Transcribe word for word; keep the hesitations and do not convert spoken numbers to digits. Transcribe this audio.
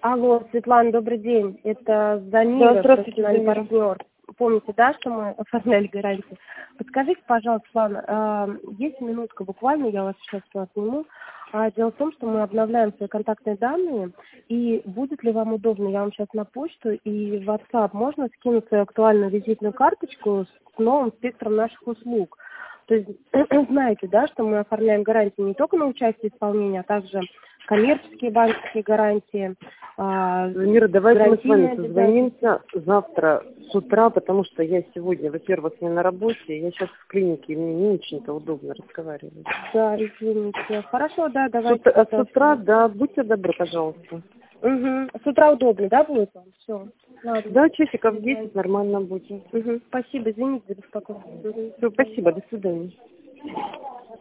Алло, Светлана, добрый день. Это Да, Замира, здравствуйте, профессиональный Замира. партнер. Помните, да, что мы оформляли гарантию? Подскажите, пожалуйста, Светлана, а, есть минутка буквально, я вас сейчас сюда сниму. А, Дело в том, что мы обновляем свои контактные данные, и будет ли вам удобно, я вам сейчас на почту и в WhatsApp можно скинуть свою актуальную визитную карточку с новым спектром наших услуг. То есть знаете, да, что мы оформляем гарантии не только на участие исполнения, а также коммерческие банковские гарантии. а, Мира, давайте мы с вами гарантийные созвонимся завтра с утра, потому что я сегодня, во-первых, не на работе, я сейчас в клинике, и мне не очень-то удобно разговаривать. Да, извините. Хорошо, да, С давайте. утра, с тогда. утра, да, будьте добры, пожалуйста. Угу. С утра удобно, да, будет вам? Все. Ладно. Да, часиков в десять нормально будет. Угу. Спасибо, извините за беспокойство. Мгм. Все, спасибо, до свидания.